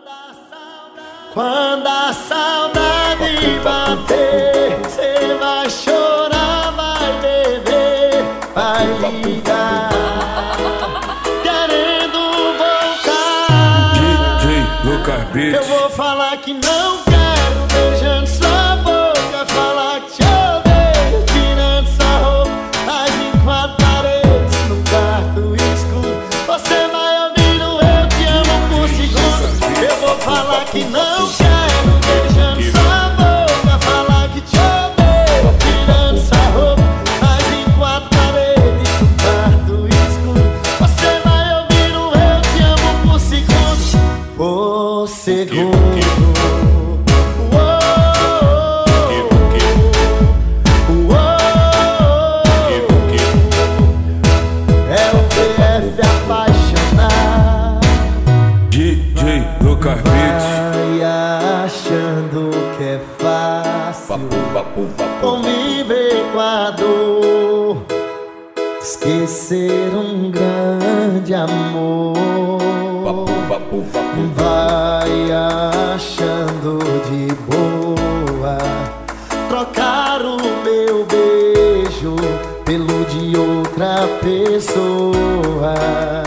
Quando a saudade bater, cê vai chorar, vai beber, vai ligar, querendo voltar. DJ Lucas Beats. Eu vou falar que não quero, beijando sua boca, falar que te odeio, tirando sua roupa, mas em quatro paredes, num quarto escuro, você vai ouvindo eu te amo por segundos. Eu vou falar que não quero, beijando sua boca, falar que te odeio, tirando sua roupa, mas em quatro paredes, num quarto escuro, você vai ouvindo eu te amo por segundos. Por segundo. DJ Lucas Beats. Vai achando que é fácil conviver com a dor, esquecer um grande amor. Vai achando de boa trocar o meu beijo pelo de outra pessoa.